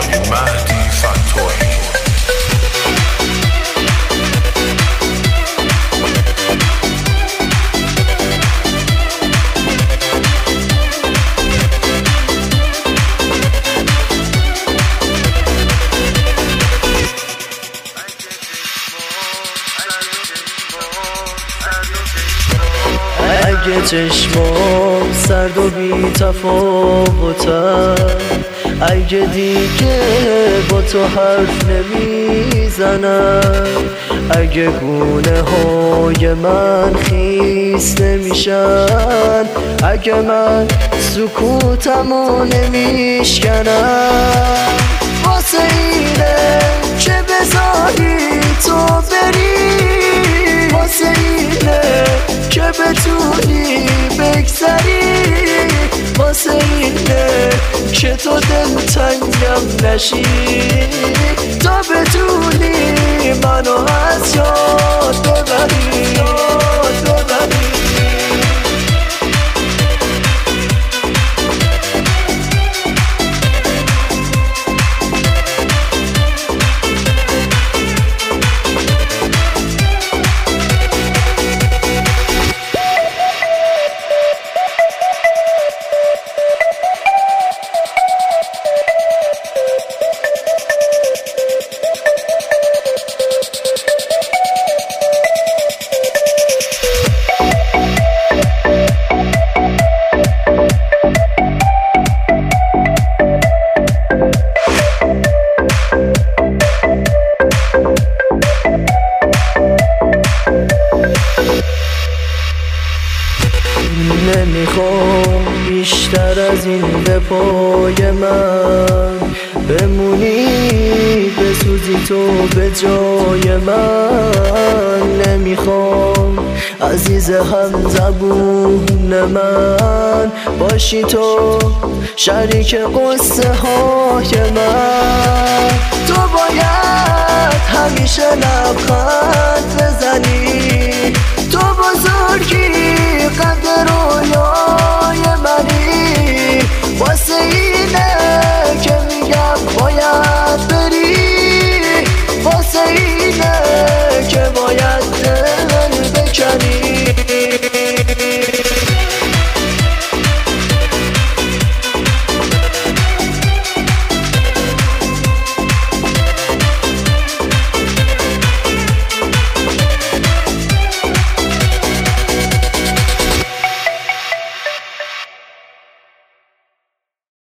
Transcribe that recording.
مهدی فتاحی. اگه چشمام سرد و بی تفاوتن، اگه دیگه با تو حرف نمیزنن، اگه گونه های من خیس نمیشن، اگه من سکوتمو نمیشکنم، واسه اینه که بذاری تو بری، واسه اینه که بتونی بگذری، واسه اینه که تو دلتنگم نشی، تا بتونی منو از یاد ببری، یاد ببری. نمیخوام بیشتر از این به پای من بمونی، بسوزی تو به جای من. نمیخوام عزیز هم زبون من باشی تو، شریک قصه های من. تو باید همیشه لبخند